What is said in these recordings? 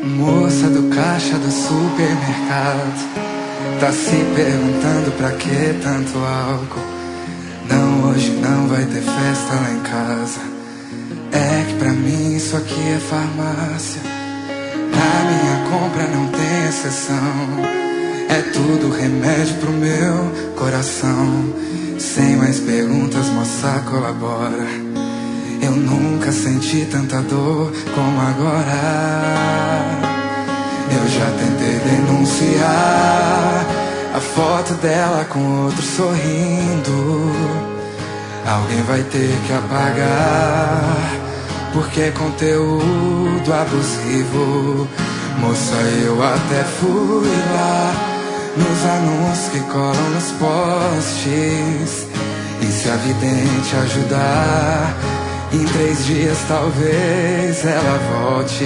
Moça do caixa do supermercado, tá se perguntando pra que tanto álcool. Não, hoje não vai ter festa lá em casa. É que pra mim isso aqui é farmácia. Na minha compra não tem exceção. É tudo remédio pro meu coração. Sem mais perguntas, moça, colabora. Eu nunca senti tanta dor como agora. Eu já tentei denunciar a foto dela com outro sorrindo. Alguém vai ter que apagar, porque é conteúdo abusivo. Moça, eu até fui lá nos anúncios que colam nos posts. E se a vidente ajudar, em 3 dias talvez ela volte.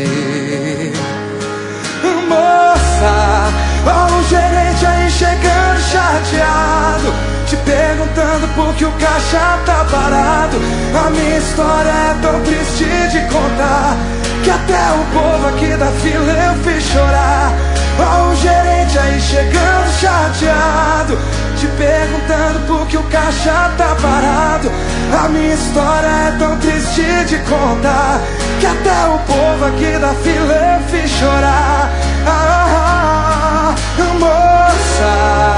Moça, ó o gerente aí chegando chateado, te perguntando por que o caixa tá parado. A minha história é tão triste de contar, que até o povo aqui da fila eu fiz chorar. Ó o gerente aí chegando chateado, te perguntando por que o caixa tá parado. A minha história é tão triste de contar, que até o povo aqui da fila eu fiz chorar. Moça,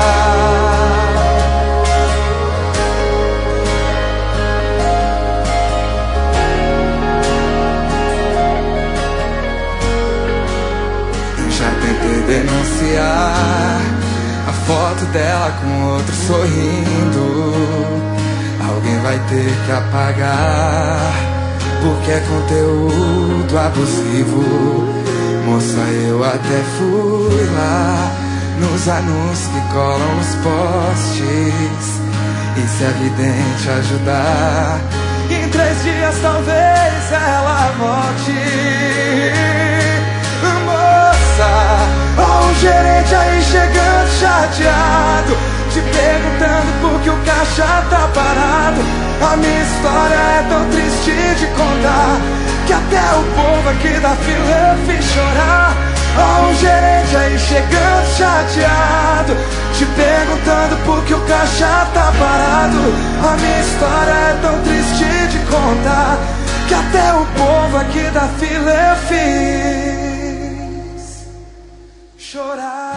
já tentei denunciar a foto dela com outro sorrindo. Alguém vai ter que apagar, porque é conteúdo abusivo. Moça, eu até fui lá nos anúncios que colam nos posts. E se a vidente ajudar, em 3 dias talvez ela volte. Ó o gerente aí chegando chateado, te perguntando por que o caixa tá parado. A minha história é tão triste de contar, que até o povo aqui da fila eu fiz chorar. Ó o gerente aí chegando chateado, te perguntando por que o caixa tá parado. A minha história é tão triste de contar, que até o povo aqui da fila eu fiz chorar.